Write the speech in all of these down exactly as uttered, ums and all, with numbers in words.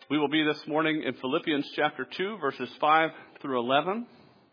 We will be this morning in Philippians chapter two, verses five through eleven.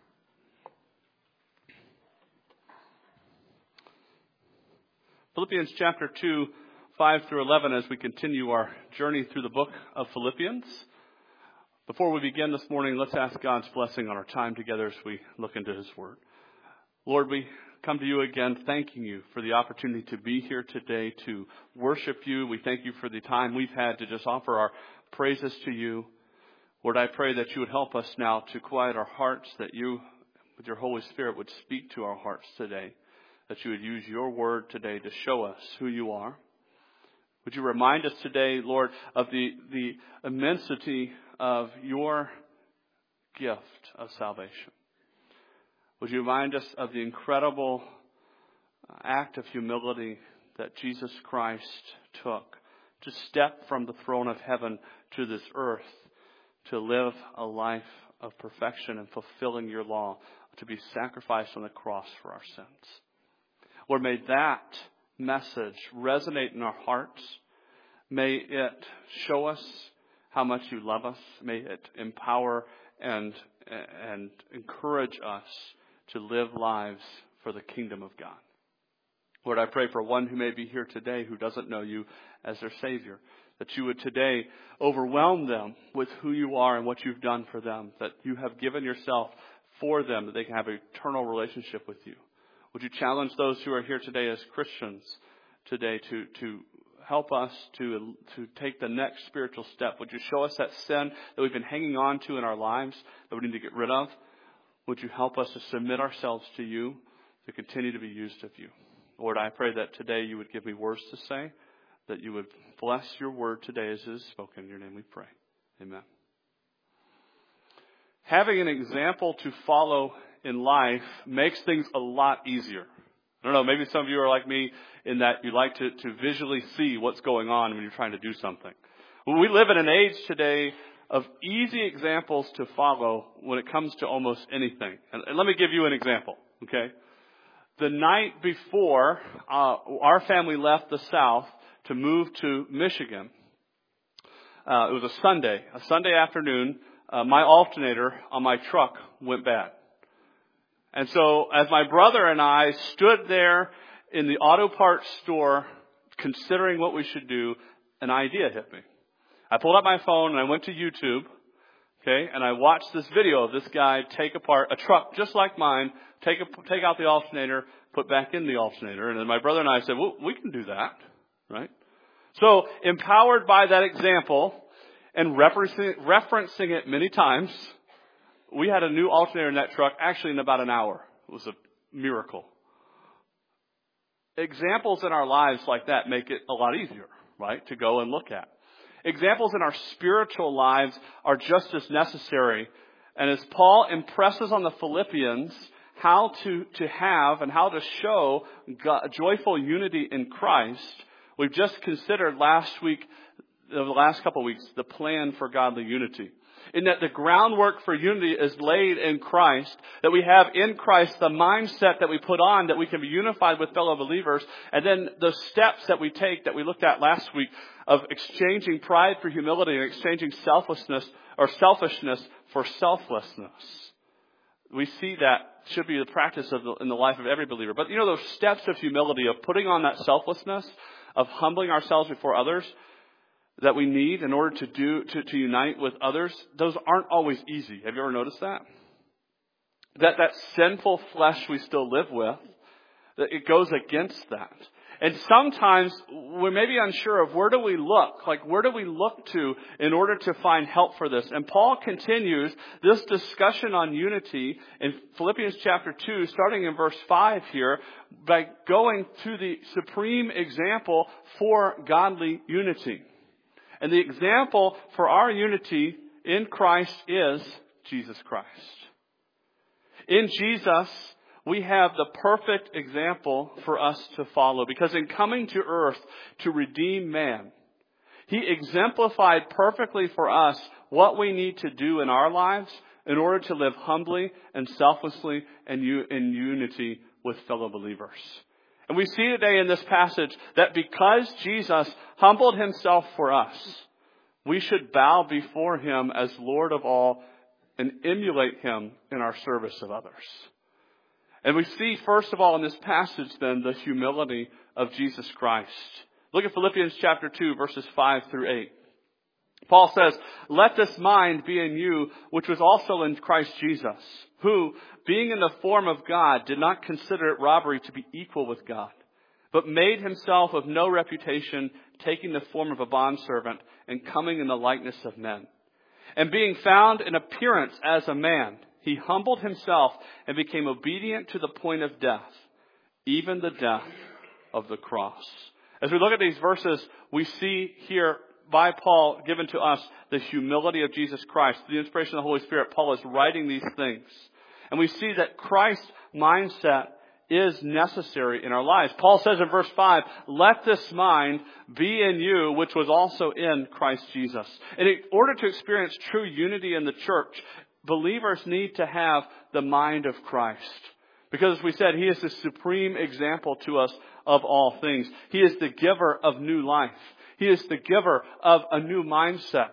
Philippians chapter two, five through eleven, as we continue our journey through the book of Philippians. Before we begin this morning, let's ask God's blessing on our time together as we look into His Word. Lord, we come to you again thanking you for the opportunity to be here today to worship you. We thank you for the time we've had to just offer our praises to you. Lord, I pray that you would help us now to quiet our hearts, that you, with your Holy Spirit, would speak to our hearts today, that you would use your word today to show us who you are. Would you remind us today, Lord, of the, the immensity of your gift of salvation? Would you remind us of the incredible act of humility that Jesus Christ took to step from the throne of heaven to this earth, to live a life of perfection and fulfilling your law, to be sacrificed on the cross for our sins. Lord, may that message resonate in our hearts. May it show us how much you love us. May it empower and, and encourage us to live lives for the kingdom of God. Lord, I pray for one who may be here today who doesn't know you as their Savior, that you would today overwhelm them with who you are and what you've done for them, that you have given yourself for them, that they can have an eternal relationship with you. Would you challenge those who are here today as Christians today to, to help us to, to take the next spiritual step? Would you show us that sin that we've been hanging on to in our lives that we need to get rid of? Would you help us to submit ourselves to you, to continue to be used of you? Lord, I pray that today you would give me words to say, that you would bless your word today as it is spoken. In your name we pray. Amen. Having an example to follow in life makes things a lot easier. I don't know, maybe some of you are like me in that you like to, to visually see what's going on when you're trying to do something. Well, we live in an age today of easy examples to follow when it comes to almost anything. And, and let me give you an example, okay? The night before uh, our family left the South to move to Michigan, uh, it was a Sunday, a Sunday afternoon, uh, my alternator on my truck went bad. And so as my brother and I stood there in the auto parts store considering what we should do, an idea hit me. I pulled out my phone and I went to YouTube, okay, and I watched this video of this guy take apart a truck just like mine, take a, take out the alternator, put back in the alternator. And then my brother and I said, well, we can do that, right? So empowered by that example and referencing, referencing it many times, we had a new alternator in that truck actually in about an hour. It was a miracle. Examples in our lives like that make it a lot easier, right, to go and look at. Examples in our spiritual lives are just as necessary. And as Paul impresses on the Philippians how to, to have and how to show God, joyful unity in Christ, we've just considered last week, the last couple of weeks, the plan for godly unity. In that the groundwork for unity is laid in Christ, that we have in Christ the mindset that we put on, that we can be unified with fellow believers, and then the steps that we take that we looked at last week of exchanging pride for humility and exchanging selflessness or selfishness for selflessness. We see that should be the practice of the, in the life of every believer. But you know, those steps of humility, of putting on that selflessness, of humbling ourselves before others, that we need in order to do to, to unite with others, those aren't always easy. Have you ever noticed that? That that sinful flesh we still live with, that it goes against that. And sometimes we may be unsure of where do we look, like where do we look to in order to find help for this. And Paul continues this discussion on unity in Philippians chapter two, starting in verse five here, by going to the supreme example for godly unity. And the example for our unity in Christ is Jesus Christ. In Jesus, we have the perfect example for us to follow. Because in coming to earth to redeem man, He exemplified perfectly for us what we need to do in our lives in order to live humbly and selflessly and in unity with fellow believers. And we see today in this passage that because Jesus humbled Himself for us, We should bow before him as Lord of all and emulate him in our service of others. And we see, first of all, in this passage, then, the humility of Jesus Christ. Look at Philippians chapter two, verses five through eight. Paul says, "Let this mind be in you, which was also in Christ Jesus, who, being in the form of God, did not consider it robbery to be equal with God, but made himself of no reputation, taking the form of a bondservant and coming in the likeness of men. And being found in appearance as a man, he humbled himself and became obedient to the point of death, even the death of the cross." As we look at these verses, we see here by Paul given to us the humility of Jesus Christ. The inspiration of the Holy Spirit, Paul is writing these things. And we see that Christ's mindset is necessary in our lives. Paul says in verse five, "Let this mind be in you, which was also in Christ Jesus." And in order to experience true unity in the church, believers need to have the mind of Christ. Because as we said, he is the supreme example to us of all things. He is the giver of new life. He is the giver of a new mindset.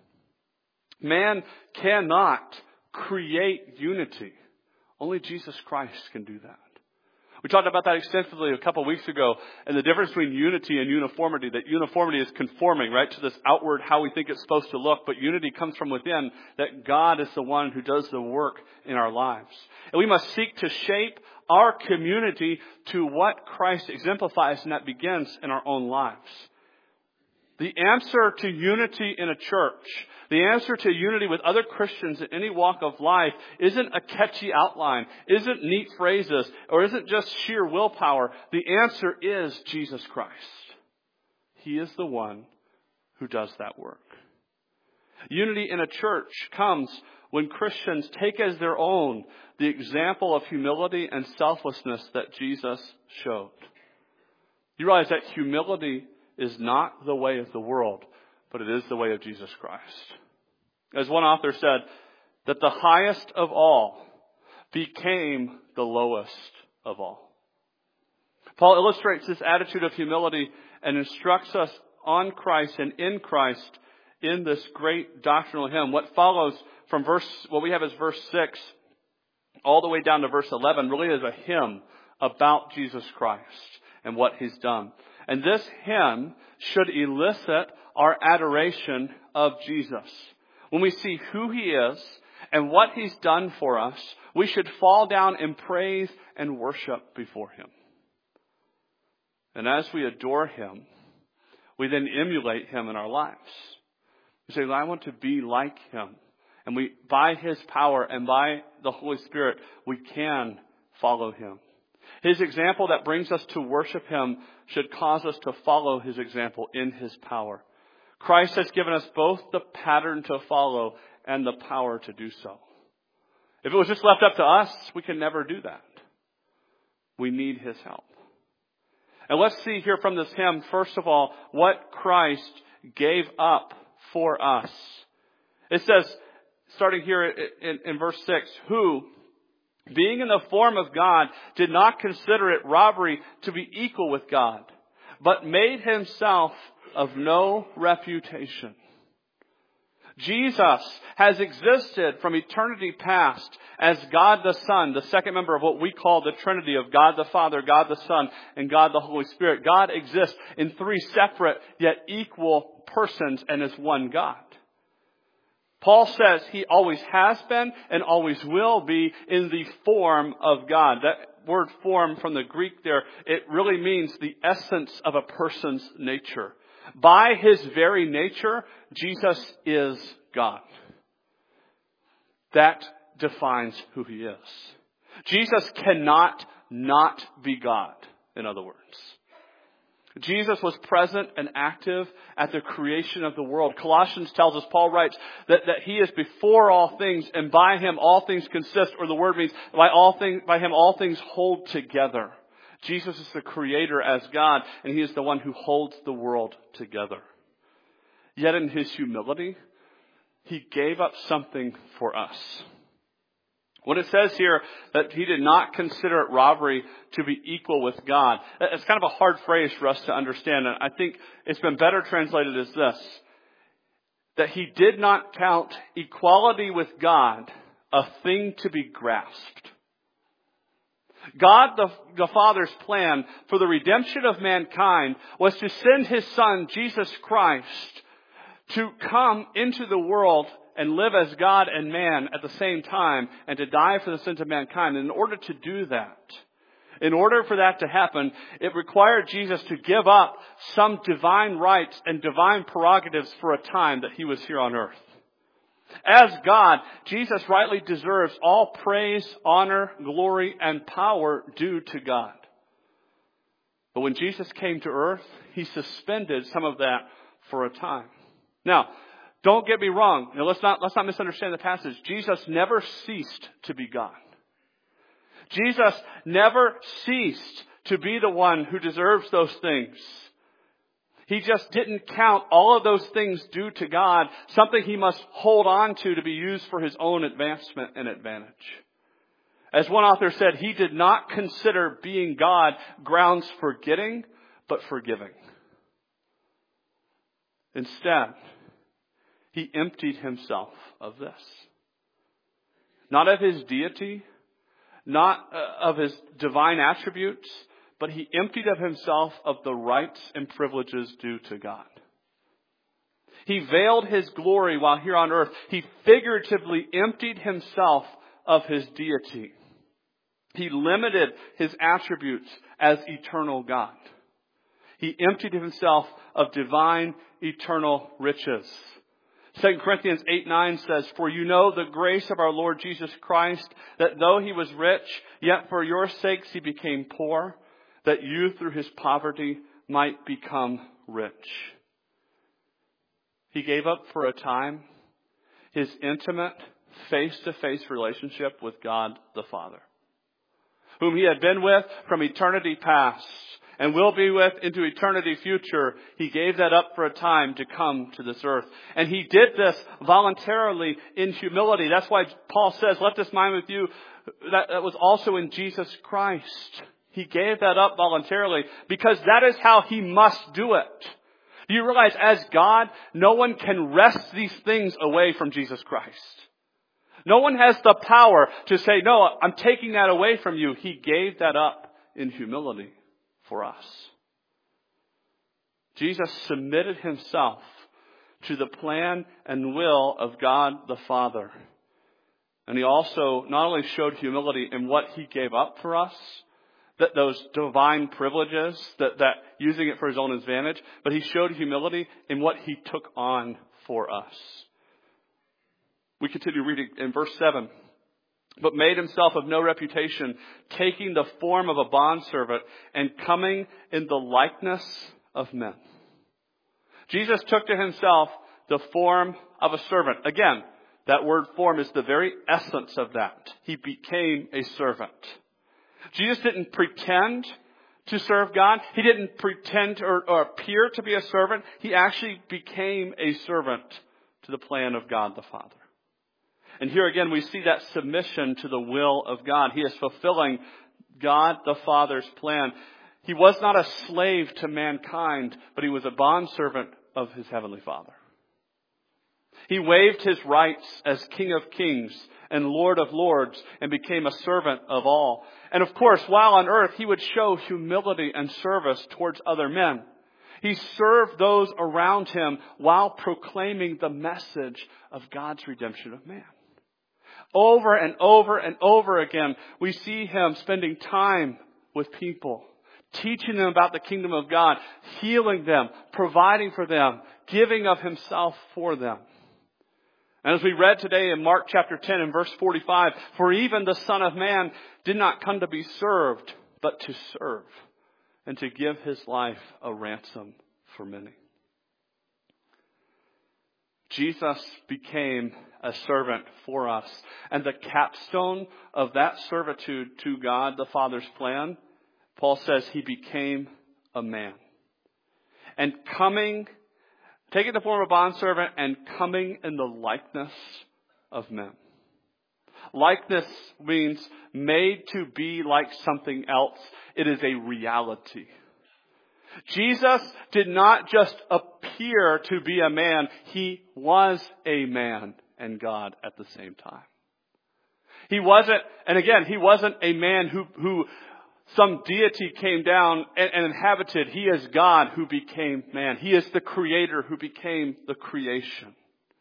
Man cannot create unity. Only Jesus Christ can do that. We talked about that extensively a couple of weeks ago, and the difference between unity and uniformity, that uniformity is conforming, right, to this outward, how we think it's supposed to look, but unity comes from within, that God is the one who does the work in our lives. And we must seek to shape our community to what Christ exemplifies, and that begins in our own lives. The answer to unity in a church, the answer to unity with other Christians in any walk of life, isn't a catchy outline, isn't neat phrases, or isn't just sheer willpower. The answer is Jesus Christ. He is the one who does that work. Unity in a church comes when Christians take as their own the example of humility and selflessness that Jesus showed. You realize that humility is not the way of the world, but it is the way of Jesus Christ. As one author said, that the highest of all became the lowest of all. Paul illustrates this attitude of humility and instructs us on Christ and in Christ in this great doctrinal hymn. What follows from verse, what we have is verse six, all the way down to verse eleven, really is a hymn about Jesus Christ and what he's done. And this hymn should elicit our adoration of Jesus. When we see who he is and what he's done for us, we should fall down in praise and worship before him. And as we adore him, we then emulate him in our lives. We say, I want to be like him. And we, by his power and by the Holy Spirit, we can follow him. His example that brings us to worship him should cause us to follow his example in his power. Christ has given us both the pattern to follow and the power to do so. If it was just left up to us, we can never do that. We need his help. And let's see here from this hymn, first of all, what Christ gave up for us. It says, starting here in, in verse six, who, being in the form of God, did not consider it robbery to be equal with God, but made himself of no reputation. Jesus has existed from eternity past as God the Son, the second member of what we call the Trinity of God the Father, God the Son, and God the Holy Spirit. God exists in three separate yet equal persons and is one God. Paul says he always has been and always will be in the form of God. That word form from the Greek there, it really means the essence of a person's nature. By his very nature, Jesus is God. That defines who he is. Jesus cannot not be God, in other words. Jesus was present and active at the creation of the world. Colossians tells us, Paul writes, that, that he is before all things, and by him all things consist, or the word means by all things, by him all things hold together. Jesus is the creator as God, and he is the one who holds the world together. Yet in his humility, he gave up something for us. When it says here that he did not consider it robbery to be equal with God, it's kind of a hard phrase for us to understand. And I think it's been better translated as this. that he did not count equality with God a thing to be grasped. God the, the Father's plan for the redemption of mankind was to send his Son, Jesus Christ, to come into the world and live as God and man at the same time, and to die for the sins of mankind. And in order to do that, in order for that to happen, it required Jesus to give up some divine rights and divine prerogatives for a time that he was here on earth. As God, Jesus rightly deserves all praise, honor, glory, and power due to God. But when Jesus came to earth, he suspended some of that for a time. Now, don't get me wrong. Now, let's not, let's not misunderstand the passage. Jesus never ceased to be God. Jesus never ceased to be the one who deserves those things. He just didn't count all of those things due to God, something he must hold on to to be used for his own advancement and advantage. As one author said, he did not consider being God grounds for getting, but for giving. Instead, he emptied himself of this. Not of his deity, not of his divine attributes, but he emptied of himself of the rights and privileges due to God. He veiled his glory while here on earth. He figuratively emptied himself of his deity. He limited his attributes as eternal God. He emptied himself of divine, eternal riches. Second Corinthians eight nine says, "For you know the grace of our Lord Jesus Christ, that though he was rich, yet for your sakes he became poor, that you through his poverty might become rich." He gave up for a time his intimate, face-to-face relationship with God the Father, whom he had been with from eternity past and will be with into eternity future. He gave that up for a time to come to this earth. And he did this voluntarily in humility. That's why Paul says, "Let this mind with you that, that was also in Jesus Christ." He gave that up voluntarily because that is how he must do it. Do you realize as God, no one can wrest these things away from Jesus Christ? No one has the power to say, "No, I'm taking that away from you." He gave that up in humility for us. Jesus submitted himself to the plan and will of God the Father. And he also not only showed humility in what he gave up for us, that those divine privileges, that, that using it for his own advantage, but he showed humility in what he took on for us. We continue reading in verse seven. "But made himself of no reputation, taking the form of a bondservant and coming in the likeness of men." Jesus took to himself the form of a servant. Again, that word form is the very essence of that. He became a servant. Jesus didn't pretend to serve God. He didn't pretend or, or appear to be a servant. He actually became a servant to the plan of God the Father. And here again, we see that submission to the will of God. He is fulfilling God the Father's plan. He was not a slave to mankind, but he was a bondservant of his heavenly Father. He waived his rights as King of Kings and Lord of Lords and became a servant of all. And of course, while on earth, he would show humility and service towards other men. He served those around him while proclaiming the message of God's redemption of man. Over and over and over again, we see him spending time with people, teaching them about the kingdom of God, healing them, providing for them, giving of himself for them. And as we read today in Mark chapter ten and verse forty-five, "For even the Son of Man did not come to be served, but to serve, and to give his life a ransom for many." Jesus became a servant for us. And the capstone of that servitude to God the Father's plan, Paul says he became a man. And coming, taking the form of a bondservant and coming in the likeness of men. Likeness means made to be like something else. It is a reality. Jesus did not just appear to be a man. He was a man and God at the same time. He wasn't, and again, he wasn't a man who, who some deity came down and, and inhabited. He is God who became man. He is the creator who became the creation.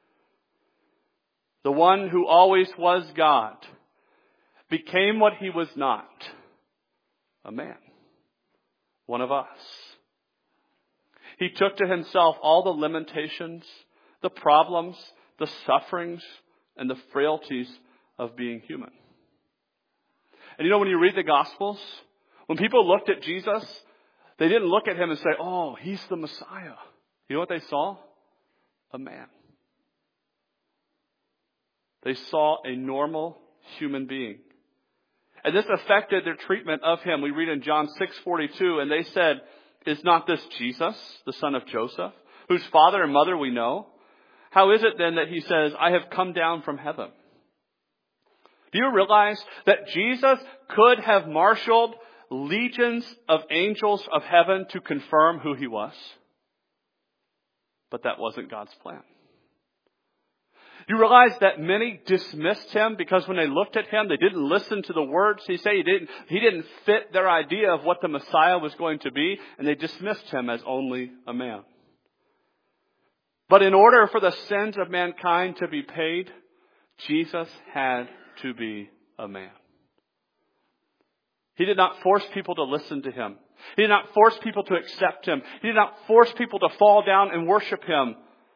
The one who always was God became what he was not, a man, one of us. He took to himself all the limitations, the problems, the sufferings, and the frailties of being human. And you know, when you read the Gospels, when people looked at Jesus, they didn't look at him and say, oh, he's the Messiah. You know what they saw? A man. They saw a normal human being. And this affected their treatment of him. We read in John six forty-two, and they said, is not this Jesus, the son of Joseph, whose father and mother we know? How is it then that he says, I have come down from heaven? Do you realize that Jesus could have marshaled legions of angels of heaven to confirm who he was? But that wasn't God's plan. You realize that many dismissed him because when they looked at him, they didn't listen to the words he said. He didn't, he didn't fit their idea of what the Messiah was going to be, and they dismissed him as only a man. But in order for the sins of mankind to be paid, Jesus had to be a man. He did not force people to listen to him. He did not force people to accept him. He did not force people to fall down and worship him.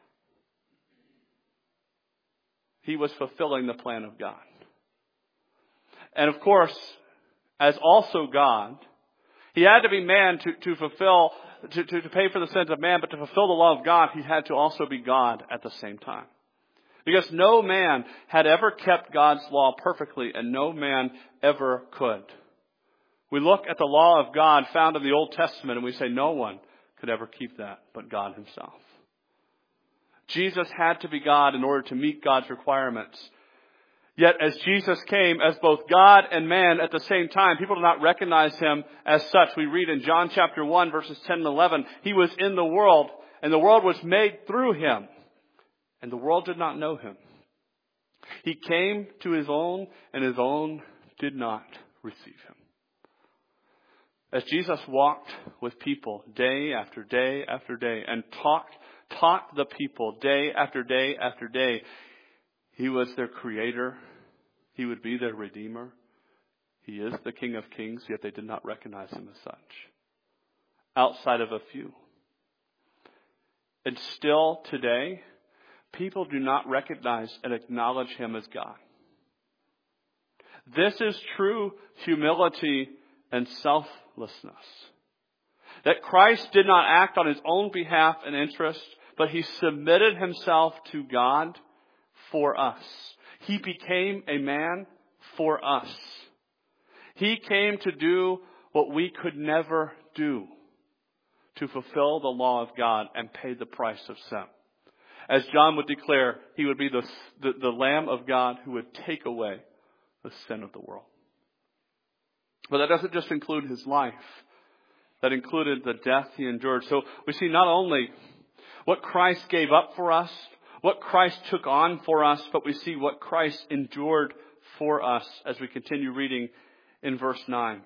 He was fulfilling the plan of God. And of course, as also God, he had to be man to, to fulfill, to, to, to pay for the sins of man, but to fulfill the law of God, he had to also be God at the same time. Because no man had ever kept God's law perfectly, and no man ever could. We look at the law of God found in the Old Testament, and we say no one could ever keep that but God himself. Jesus had to be God in order to meet God's requirements. Yet as Jesus came as both God and man at the same time, people do not recognize him as such. We read in John chapter one, verses ten and eleven, he was in the world, and the world was made through him, and the world did not know him. He came to his own, and his own did not receive him. As Jesus walked with people day after day after day and talked taught the people day after day after day, he was their creator. He would be their redeemer. He is the King of Kings, yet they did not recognize him as such. Outside of a few. And still today, people do not recognize and acknowledge him as God. This is true humility and selflessness. That Christ did not act on his own behalf and interest, but he submitted himself to God for us. He became a man for us. He came to do what we could never do, to fulfill the law of God and pay the price of sin. As John would declare, he would be the, the, the Lamb of God who would take away the sin of the world. But that doesn't just include his life. That included the death he endured. So we see not only what Christ gave up for us, what Christ took on for us, but we see what Christ endured for us as we continue reading in verse nine.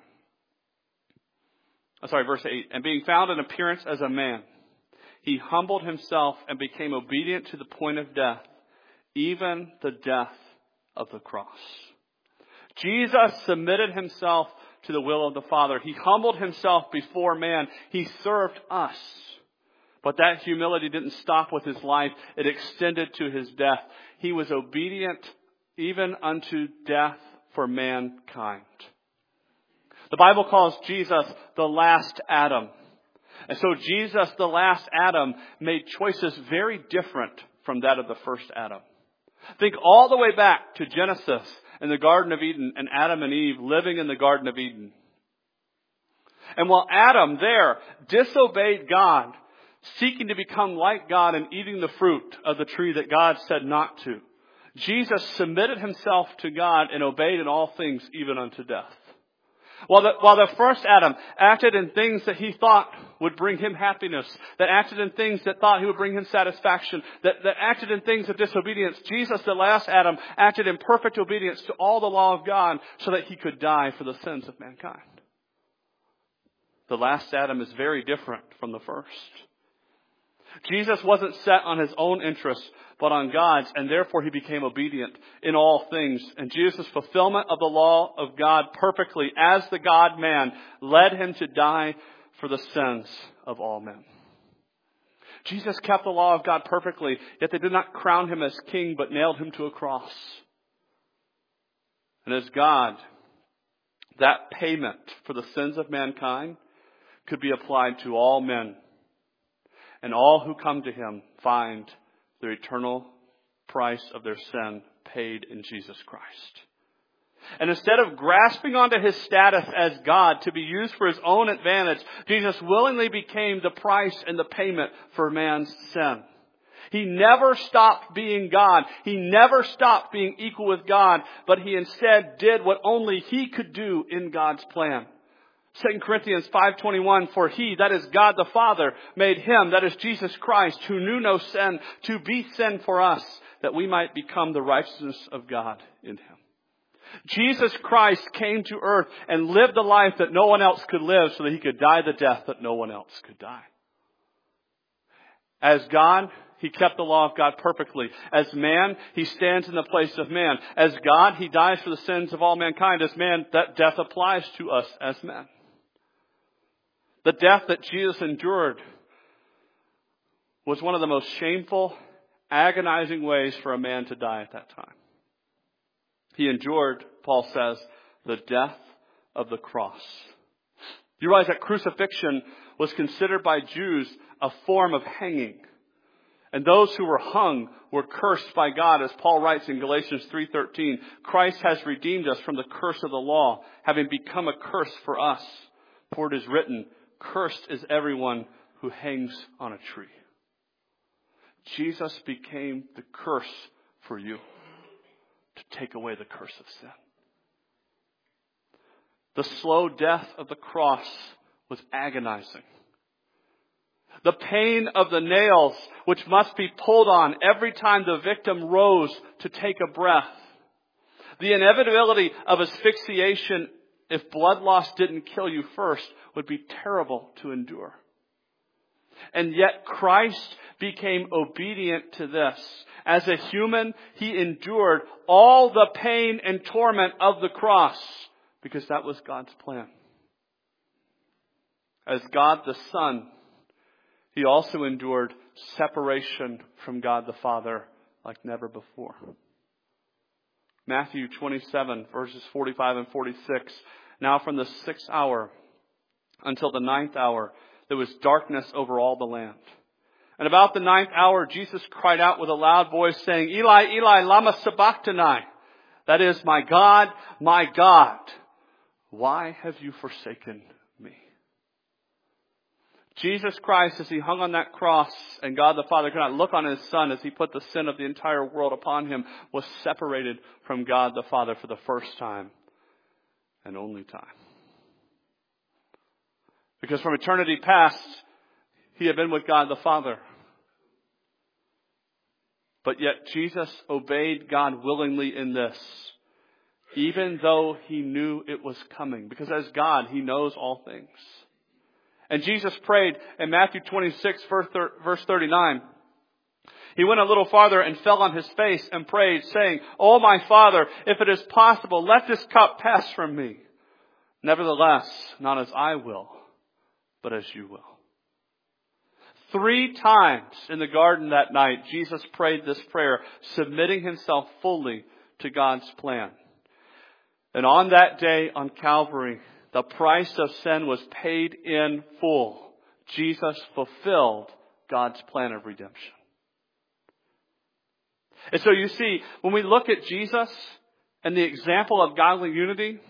Oh, sorry, verse eight. And being found in appearance as a man, he humbled himself and became obedient to the point of death, even the death of the cross. Jesus submitted himself to the will of the Father. He humbled himself before man. He served us. But that humility didn't stop with his life. It extended to his death. He was obedient even unto death for mankind. The Bible calls Jesus the last Adam. And so Jesus, the last Adam, made choices very different from that of the first Adam. Think all the way back to Genesis in the Garden of Eden and Adam and Eve living in the Garden of Eden. And while Adam there disobeyed God, seeking to become like God and eating the fruit of the tree that God said not to, Jesus submitted himself to God and obeyed in all things, even unto death. While the, while the first Adam acted in things that he thought would bring him happiness, that acted in things that thought he would bring him satisfaction, that, that acted in things of disobedience. Jesus, the last Adam, acted in perfect obedience to all the law of God so that he could die for the sins of mankind. The last Adam is very different from the first. Jesus wasn't set on his own interests, but on God's, and therefore he became obedient in all things. And Jesus' fulfillment of the law of God perfectly as the God-man led him to die for the sins of all men. Jesus kept the law of God perfectly, yet they did not crown him as king, but nailed him to a cross. And as God, that payment for the sins of mankind could be applied to all men. And all who come to him find their eternal price of their sin paid in Jesus Christ. And instead of grasping onto his status as God to be used for his own advantage, Jesus willingly became the price and the payment for man's sin. He never stopped being God. He never stopped being equal with God, but he instead did what only he could do in God's plan. Second Corinthians five twenty-one, for he, that is God the Father, made him, that is Jesus Christ, who knew no sin, to be sin for us, that we might become the righteousness of God in him. Jesus Christ came to earth and lived the life that no one else could live so that he could die the death that no one else could die. As God, he kept the law of God perfectly. As man, he stands in the place of man. As God, he dies for the sins of all mankind. As man, that death applies to us as men. The death that Jesus endured was one of the most shameful, agonizing ways for a man to die at that time. He endured, Paul says, the death of the cross. You realize that crucifixion was considered by Jews a form of hanging. And those who were hung were cursed by God, as Paul writes in Galatians three thirteen. Christ has redeemed us from the curse of the law, having become a curse for us. For it is written, cursed is everyone who hangs on a tree. Jesus became the curse for you to take away the curse of sin. The slow death of the cross was agonizing. The pain of the nails, which must be pulled on every time the victim rose to take a breath. The inevitability of asphyxiation, if blood loss didn't kill you first, would be terrible to endure. And yet Christ became obedient to this. As a human, he endured all the pain and torment of the cross because that was God's plan. As God the Son, he also endured separation from God the Father like never before. Matthew twenty-seven, verses forty-five and forty-six. Now from the sixth hour until the ninth hour, there was darkness over all the land. And about the ninth hour, Jesus cried out with a loud voice, saying, Eli, Eli, lama sabachthani. That is, my God, my God, why have you forsaken me? Jesus Christ, as he hung on that cross, and God the Father could not look on his Son as he put the sin of the entire world upon him, was separated from God the Father for the first time and only time. Because from eternity past, he had been with God the Father. But yet Jesus obeyed God willingly in this, even though he knew it was coming. Because as God, he knows all things. And Jesus prayed in Matthew twenty-six, verse thirty-nine. He went a little farther and fell on his face and prayed, saying, O my Father, if it is possible, let this cup pass from me. Nevertheless, not as I will, but as you will. Three times in the garden that night, Jesus prayed this prayer, submitting himself fully to God's plan. And on that day on Calvary, the price of sin was paid in full. Jesus fulfilled God's plan of redemption. And so you see, when we look at Jesus and the example of godly unity,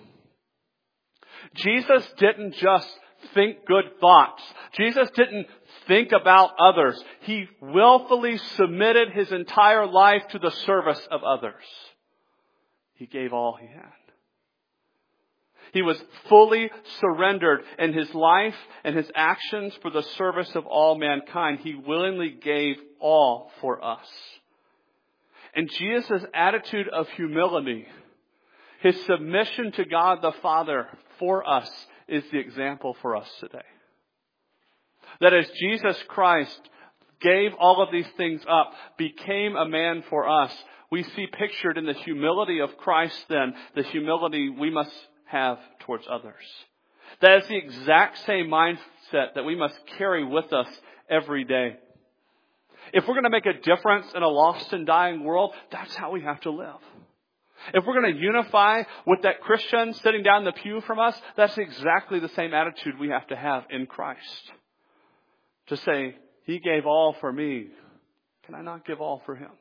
Jesus didn't just think good thoughts. Jesus didn't think about others. He willfully submitted his entire life to the service of others. He gave all he had. He was fully surrendered in his life and his actions for the service of all mankind. He willingly gave all for us. And Jesus' attitude of humility, his submission to God the Father for us, is the example for us today. That as Jesus Christ gave all of these things up, became a man for us, we see pictured in the humility of Christ then, the humility we must have towards others. That is the exact same mindset that we must carry with us every day. If we're going to make a difference in a lost and dying world, that's how we have to live. If we're going to unify with that Christian sitting down in the pew from us, that's exactly the same attitude we have to have in Christ. To say, He gave all for me. Can I not give all for Him?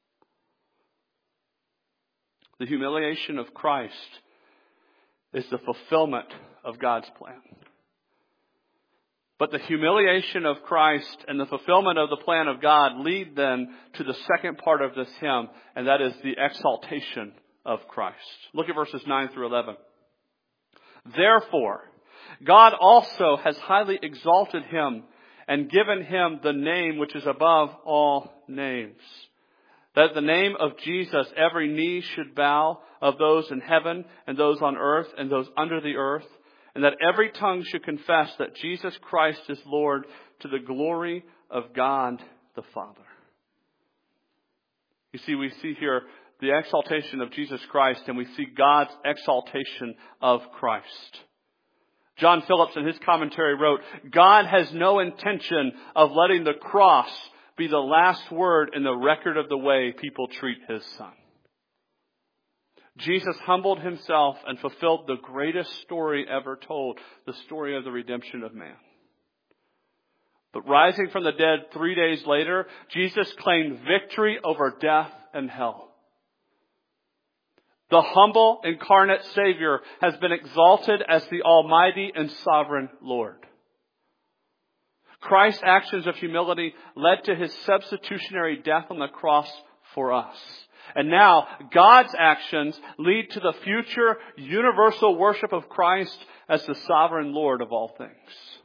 The humiliation of Christ is the fulfillment of God's plan. But the humiliation of Christ and the fulfillment of the plan of God lead then to the second part of this hymn, and that is the exaltation of Christ. Look at verses nine through eleven. Therefore, God also has highly exalted Him and given Him the name which is above all names. That at the name of Jesus every knee should bow, of those in heaven and those on earth and those under the earth, and that every tongue should confess that Jesus Christ is Lord, to the glory of God the Father. You see, we see here the exaltation of Jesus Christ, and we see God's exaltation of Christ. John Phillips in his commentary wrote, God has no intention of letting the cross be the last word in the record of the way people treat His Son. Jesus humbled Himself and fulfilled the greatest story ever told, the story of the redemption of man. But rising from the dead three days later, Jesus claimed victory over death and hell. The humble, incarnate Savior has been exalted as the Almighty and Sovereign Lord. Christ's actions of humility led to His substitutionary death on the cross for us. And now, God's actions lead to the future universal worship of Christ as the sovereign Lord of all things.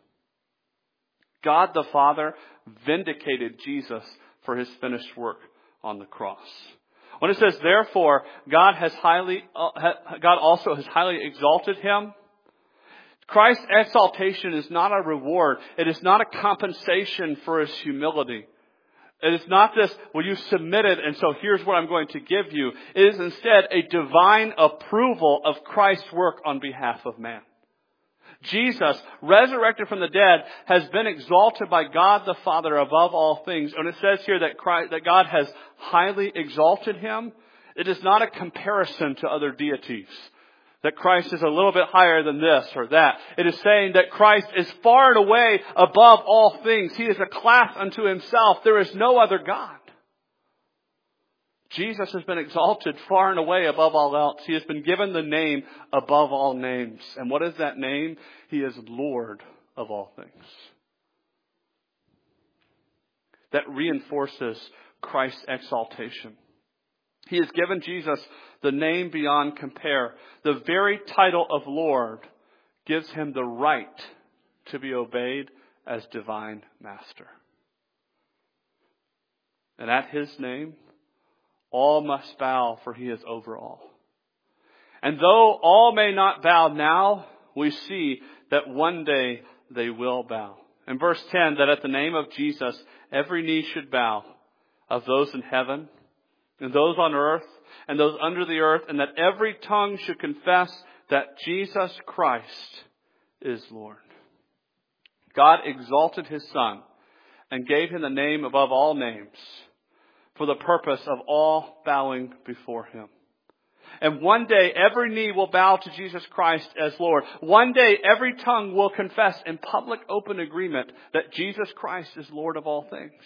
God the Father vindicated Jesus for His finished work on the cross. When it says, therefore, God has highly, uh, God also has highly exalted Him, Christ's exaltation is not a reward. It is not a compensation for His humility. It is not this, well, you submitted, and so here's what I'm going to give you. It is instead a divine approval of Christ's work on behalf of man. Jesus, resurrected from the dead, has been exalted by God the Father above all things. And it says here that Christ, that God has highly exalted Him. It is not a comparison to other deities. That Christ is a little bit higher than this or that. It is saying that Christ is far and away above all things. He is a class unto Himself. There is no other God. Jesus has been exalted far and away above all else. He has been given the name above all names. And what is that name? He is Lord of all things. That reinforces Christ's exaltation. He has given Jesus the name beyond compare. The very title of Lord gives Him the right to be obeyed as divine master. And at His name, all must bow, for He is over all. And though all may not bow now, we see that one day they will bow. In verse ten, that at the name of Jesus, every knee should bow, of those in heaven, and those on earth, and those under the earth, and that every tongue should confess that Jesus Christ is Lord. God exalted His Son and gave Him the name above all names, for the purpose of all bowing before Him. And one day every knee will bow to Jesus Christ as Lord. One day every tongue will confess in public open agreement that Jesus Christ is Lord of all things.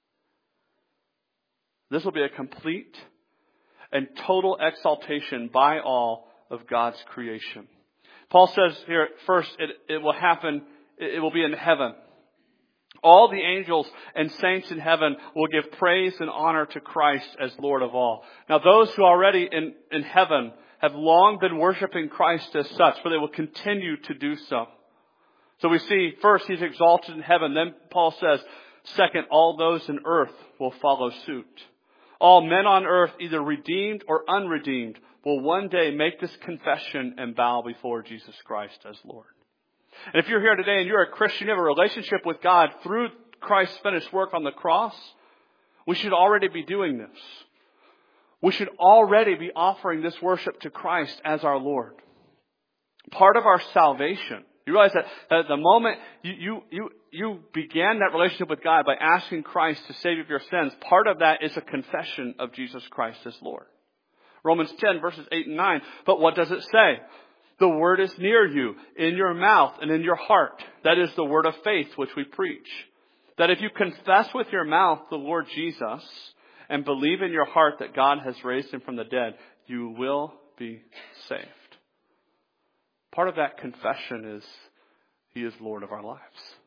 This will be a complete and total exaltation by all of God's creation. Paul says here, first, it, it will happen, it, it will be in heaven. All the angels and saints in heaven will give praise and honor to Christ as Lord of all. Now those who are already in, in heaven have long been worshiping Christ as such, for they will continue to do so. So we see, first, He's exalted in heaven. Then Paul says, second, all those in earth will follow suit. All men on earth, either redeemed or unredeemed, will one day make this confession and bow before Jesus Christ as Lord. And if you're here today and you're a Christian, you have a relationship with God through Christ's finished work on the cross, we should already be doing this. We should already be offering this worship to Christ as our Lord. Part of our salvation, you realize that at the moment you, you, you, you began that relationship with God by asking Christ to save you of your sins, part of that is a confession of Jesus Christ as Lord. Romans ten, verses eight and nine. But what does it say? The word is near you, in your mouth and in your heart. That is the word of faith which we preach. That if you confess with your mouth the Lord Jesus and believe in your heart that God has raised Him from the dead, you will be saved. Part of that confession is He is Lord of our lives.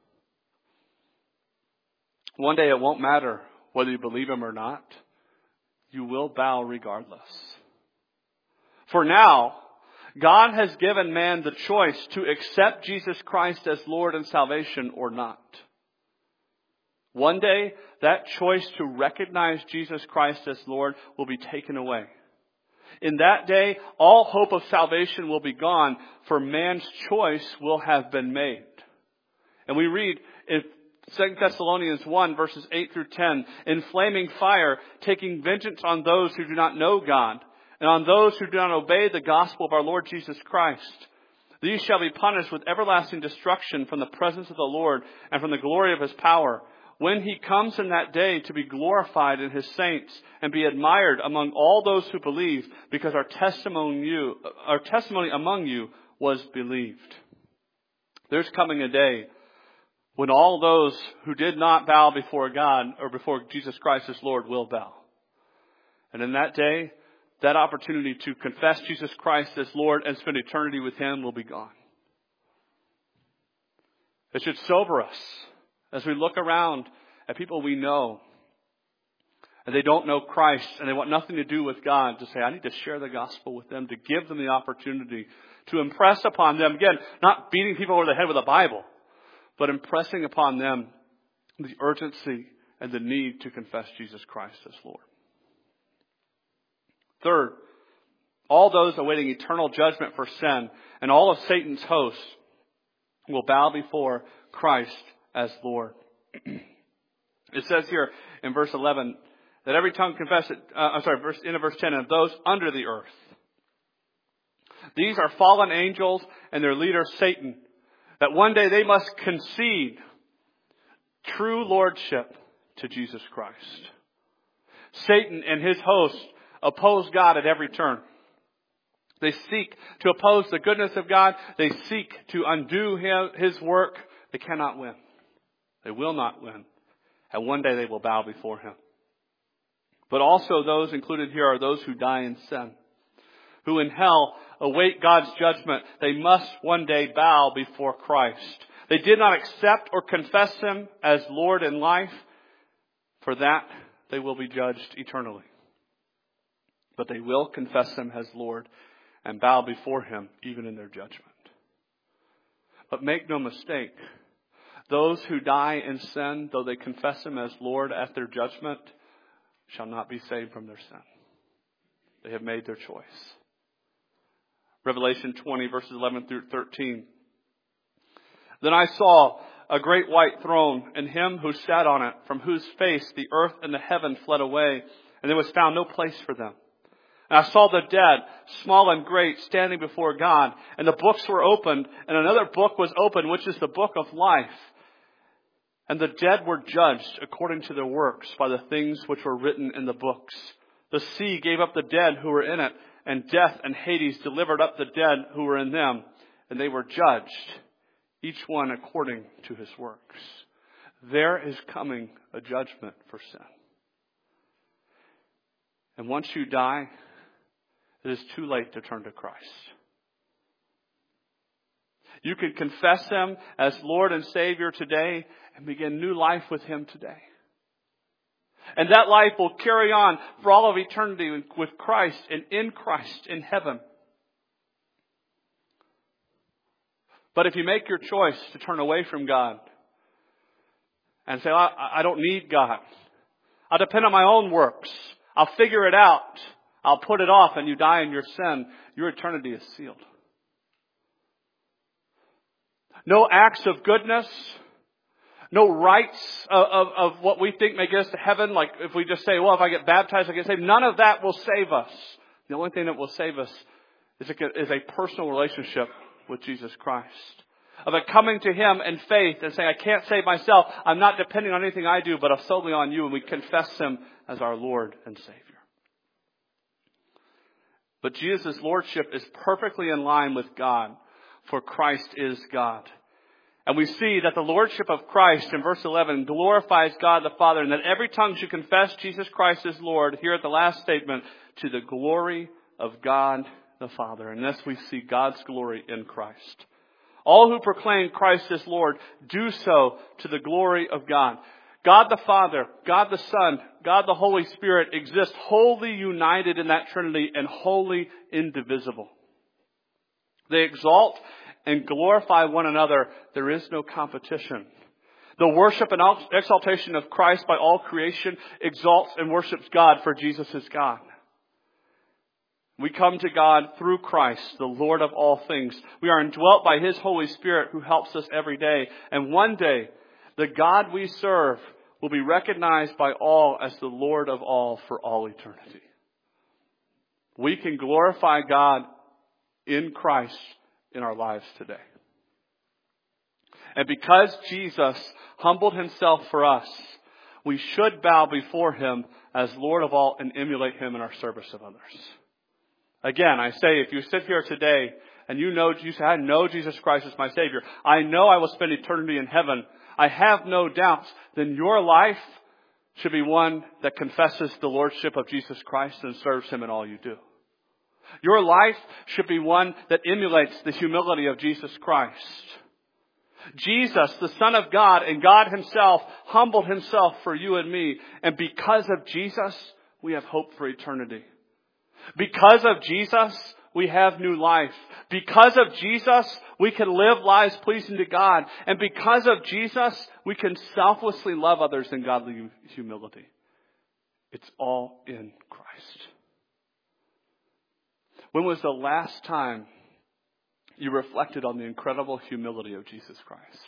One day it won't matter whether you believe Him or not. You will bow regardless. For now, God has given man the choice to accept Jesus Christ as Lord and salvation or not. One day, that choice to recognize Jesus Christ as Lord will be taken away. In that day, all hope of salvation will be gone, for man's choice will have been made. And we read in Second Thessalonians one, verses eight through ten, in flaming fire, taking vengeance on those who do not know God, and on those who do not obey the gospel of our Lord Jesus Christ. These shall be punished with everlasting destruction from the presence of the Lord and from the glory of His power, when He comes in that day to be glorified in His saints and be admired among all those who believe, because our testimony, you, our testimony among you was believed. There's coming a day when all those who did not bow before God or before Jesus Christ as Lord will bow. And in that day, that opportunity to confess Jesus Christ as Lord and spend eternity with Him will be gone. It should sober us as we look around at people we know and they don't know Christ and they want nothing to do with God, to say, I need to share the gospel with them, to give them the opportunity to impress upon them, again, not beating people over the head with a Bible, but impressing upon them the urgency and the need to confess Jesus Christ as Lord. Third, all those awaiting eternal judgment for sin and all of Satan's hosts will bow before Christ as Lord. It says here in verse eleven that every tongue confess it, uh, I'm sorry, verse, in verse ten, of those under the earth. These are fallen angels and their leader Satan, that one day they must concede true lordship to Jesus Christ. Satan and his hosts oppose God at every turn. They seek to oppose the goodness of God. They seek to undo His work. They cannot win. They will not win. And one day they will bow before Him. But also those included here are those who die in sin, who in hell await God's judgment. They must one day bow before Christ. They did not accept or confess Him as Lord in life. For that, they will be judged eternally. But they will confess Him as Lord and bow before Him even in their judgment. But make no mistake, those who die in sin, though they confess Him as Lord at their judgment, shall not be saved from their sin. They have made their choice. Revelation twenty, verses eleven through thirteen. Then I saw a great white throne, and Him who sat on it, from whose face the earth and the heaven fled away, and there was found no place for them. And I saw the dead, small and great, standing before God, and the books were opened, and another book was opened, which is the book of life. And the dead were judged according to their works by the things which were written in the books. The sea gave up the dead who were in it, and death and Hades delivered up the dead who were in them, and they were judged, each one according to his works. There is coming a judgment for sin. And once you die, it is too late to turn to Christ. You can confess Him as Lord and Savior today and begin new life with Him today. And that life will carry on for all of eternity with Christ and in Christ in heaven. But if you make your choice to turn away from God and say, I, I don't need God. I'll depend on my own works. I'll figure it out. I'll put it off, and you die in your sin, your eternity is sealed. No acts of goodness. No rights of, of, of what we think may get us to heaven. Like if we just say, well, if I get baptized, I get saved. None of that will save us. The only thing that will save us is a, is a personal relationship with Jesus Christ. Of a coming to Him in faith and saying, I can't save myself. I'm not depending on anything I do, but I'm solely on You. And we confess Him as our Lord and Savior. But Jesus' Lordship is perfectly in line with God, for Christ is God. And we see that the Lordship of Christ in verse eleven glorifies God the Father, and that every tongue should confess Jesus Christ as Lord, here at the last statement, to the glory of God the Father. And thus we see God's glory in Christ. All who proclaim Christ as Lord do so to the glory of God. God the Father, God the Son, God the Holy Spirit exist wholly united in that Trinity and wholly indivisible. They exalt and glorify one another. There is no competition. The worship and exaltation of Christ by all creation exalts and worships God, for Jesus is God. We come to God through Christ, the Lord of all things. We are indwelt by His Holy Spirit who helps us every day. And one day, the God we serve will be recognized by all as the Lord of all for all eternity. We can glorify God in Christ in our lives today. And because Jesus humbled Himself for us, we should bow before Him as Lord of all and emulate Him in our service of others. Again, I say, if you sit here today and you know, you say, I know Jesus Christ is my Savior. I know I will spend eternity in heaven. I have no doubts. Then your life should be one that confesses the Lordship of Jesus Christ and serves Him in all you do. Your life should be one that emulates the humility of Jesus Christ. Jesus, the Son of God and God Himself, humbled Himself for you and me. And because of Jesus, we have hope for eternity. Because of Jesus, we have new life. Because of Jesus, we can live lives pleasing to God. And because of Jesus, we can selflessly love others in godly humility. It's all in Christ. When was the last time you reflected on the incredible humility of Jesus Christ?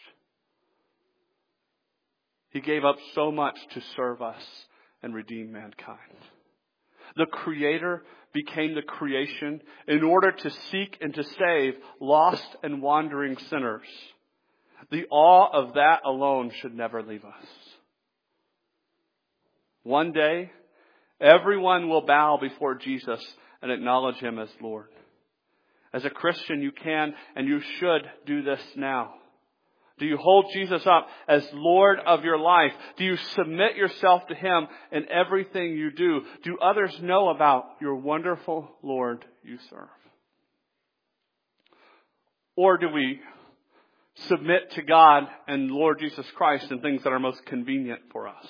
He gave up so much to serve us and redeem mankind. The Creator became the creation in order to seek and to save lost and wandering sinners. The awe of that alone should never leave us. One day, everyone will bow before Jesus and acknowledge Him as Lord. As a Christian, you can and you should do this now. Do you hold Jesus up as Lord of your life? Do you submit yourself to Him in everything you do? Do others know about your wonderful Lord you serve? Or do we submit to God and Lord Jesus Christ in things that are most convenient for us?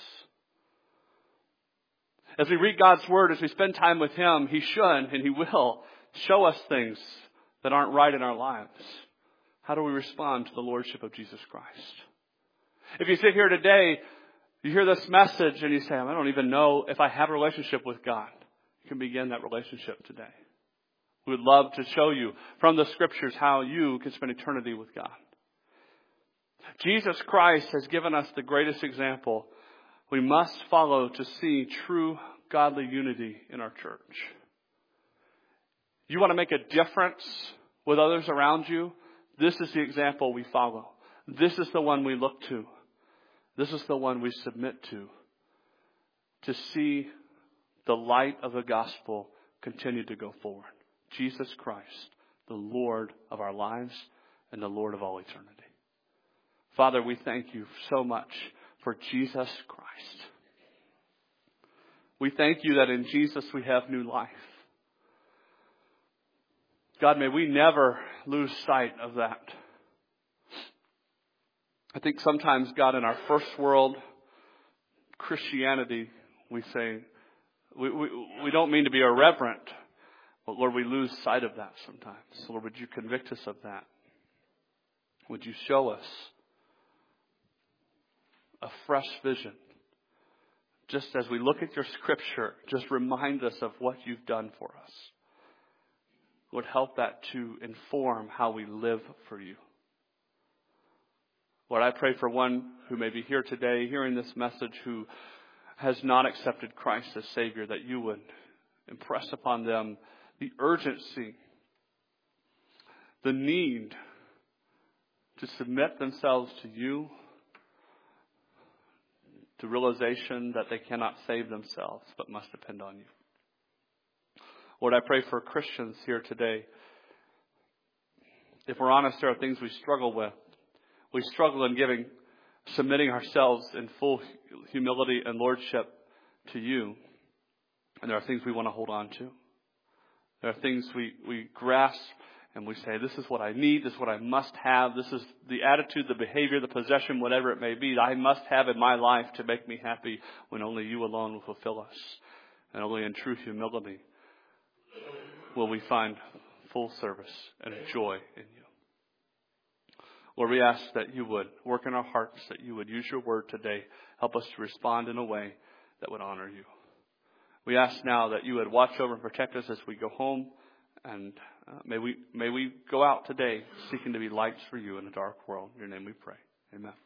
As we read God's Word, as we spend time with Him, He should and He will show us things that aren't right in our lives. How do we respond to the Lordship of Jesus Christ? If you sit here today, you hear this message and you say, I don't even know if I have a relationship with God. You can begin that relationship today. We would love to show you from the Scriptures how you can spend eternity with God. Jesus Christ has given us the greatest example we must follow to see true godly unity in our church. You want to make a difference with others around you? This is the example we follow. This is the one we look to. This is the one we submit to. To see the light of the gospel continue to go forward. Jesus Christ, the Lord of our lives and the Lord of all eternity. Father, we thank You so much for Jesus Christ. We thank You that in Jesus we have new life. God, may we never lose sight of that. I think sometimes, God, in our first world Christianity, we say, we, we, we don't mean to be irreverent, but Lord, we lose sight of that sometimes. Lord, would You convict us of that? Would you show us a fresh vision? Just as we look at your scripture, just remind us of what you've done for us. Would help that to inform how we live for you. Lord, I pray for one who may be here today, hearing this message, who has not accepted Christ as Savior, that you would impress upon them the urgency, the need to submit themselves to you, to realization that they cannot save themselves but must depend on you. Lord, I pray for Christians here today. If we're honest, there are things we struggle with. We struggle in giving, submitting ourselves in full humility and lordship to you. And there are things we want to hold on to. There are things we, we grasp and we say, this is what I need, this is what I must have, this is the attitude, the behavior, the possession, whatever it may be, that I must have in my life to make me happy, when only you alone will fulfill us. And only in true humility will we find full service and joy in you. Lord, we ask that you would work in our hearts, that you would use your word today. Help us to respond in a way that would honor you. We ask now that you would watch over and protect us as we go home. And uh, may we may we go out today seeking to be lights for you in a dark world. In your name we pray. Amen.